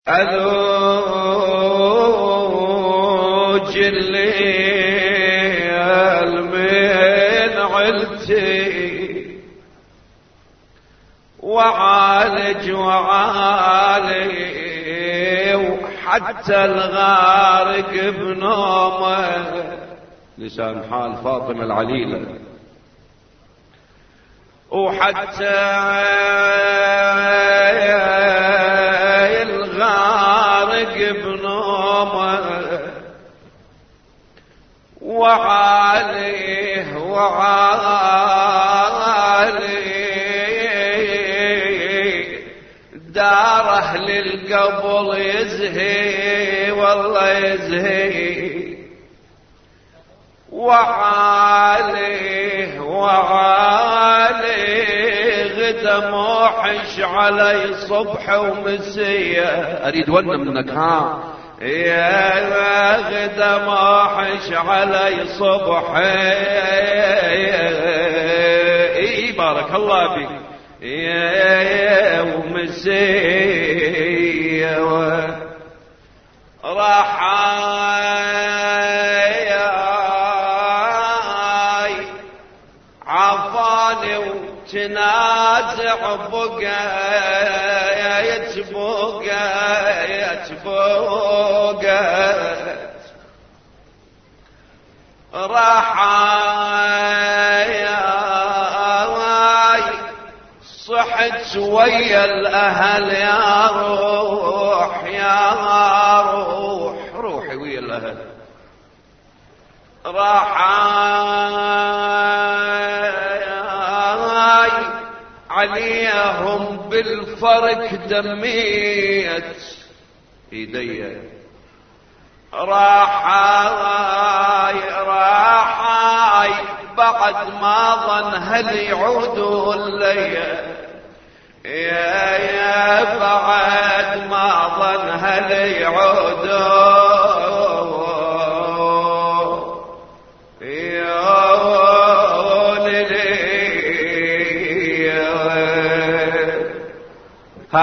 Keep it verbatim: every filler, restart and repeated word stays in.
أذوج الليل من عيلتي وعالج وعالي وحتى الغارق بنومه. لسان حال فاطمة العليلة. وحتى الغارق بنومه وعاليه وعاليه داره للقبر يزهي والله يزهي وعاليه وعاليه غدا موحش علي صبح ومسية. اريد ون منك ها يا غدا موحش علي صبح اي بارك الله بك يا ومسية راح تنازع بقيت بقيت بقيت راح صحت ويا الأهل يا روح يا روح روحي ويا الأهل راح عليهم بالفرق دميت ايدي راحاي راحاي بعد ما ظن هل يعودوا لي يا يا بعد ما ظن هل يعودوا